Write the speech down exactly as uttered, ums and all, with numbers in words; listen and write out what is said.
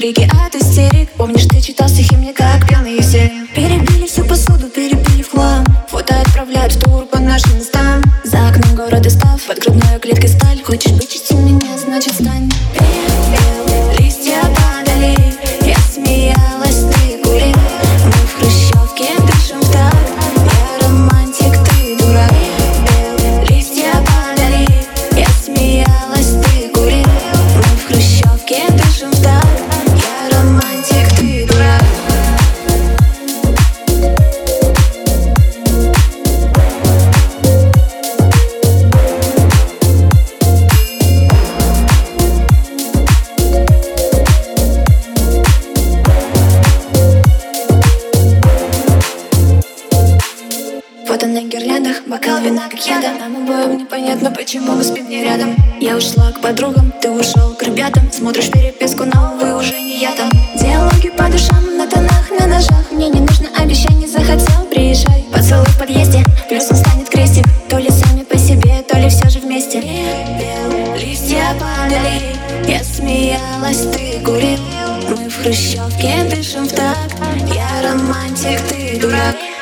крики от истерик. Помнишь, ты читал стихи мне как пьяный все. Перебили всю посуду, перебили в хлам. Фото отправляют в тур по нашим местам. За окном город став, под грудной клеткой сталь. Хочешь быть частью меня, значит стань. Пел, листья падали, я смеялась, ты курил. Мы в хрущевке дышим в такт. Я романтик, ты дурак. Пел, листья падали, я смеялась, ты курил. Мы в хрущевке дышим в такт. Я романтик, ты дурак. Фото на гирляндах, бокал вина как яда. Нам обоим непонятно, почему мы спим не рядом. Я ушла к подругам, ты ушел к ребятам. Смотришь переписку, но вы уже не я там. Диалоги по душам, на тонах, на ножах. Мне не нужно обещаний, захотел, приезжай. Поцелуй в подъезде, плюсом станет крестик. То ли сами по себе, то ли все же вместе. Пел, листья падали, я смеялась, ты курил. Мы в хрущевке дышим в такт. Я романтик, ты дурак.